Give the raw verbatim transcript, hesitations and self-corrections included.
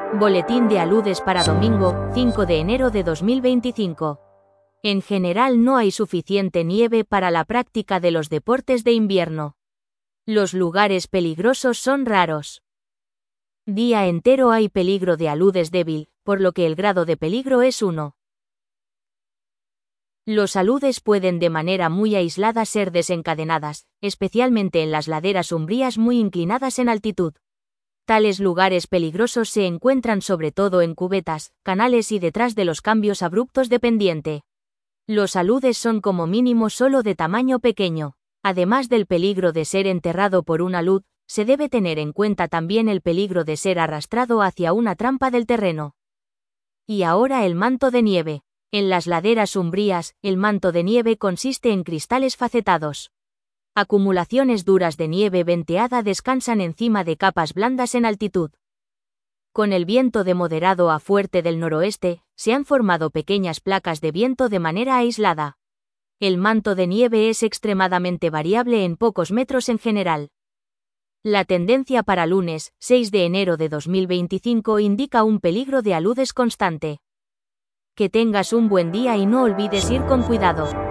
Boletín de aludes para domingo, cinco de enero de dos mil veinticinco. En general no hay suficiente nieve para la práctica de los deportes de invierno. Los lugares peligrosos son raros. Día entero hay peligro de aludes débil, por lo que el grado de peligro es uno. Los aludes pueden de manera muy aislada ser desencadenadas, especialmente en las laderas umbrías muy inclinadas en altitud. Tales lugares peligrosos se encuentran sobre todo en cubetas, canales y detrás de los cambios abruptos de pendiente. Los aludes son como mínimo solo de tamaño pequeño. Además del peligro de ser enterrado por un alud, se debe tener en cuenta también el peligro de ser arrastrado hacia una trampa del terreno. Y ahora el manto de nieve. En las laderas umbrías, el manto de nieve consiste en cristales facetados. Acumulaciones duras de nieve venteada descansan encima de capas blandas en altitud. Con el viento de moderado a fuerte del noroeste, se han formado pequeñas placas de viento de manera aislada. El manto de nieve es extremadamente variable en pocos metros en general. La tendencia para lunes, seis de enero de dos mil veinticinco indica un peligro de aludes constante. Que tengas un buen día y no olvides ir con cuidado.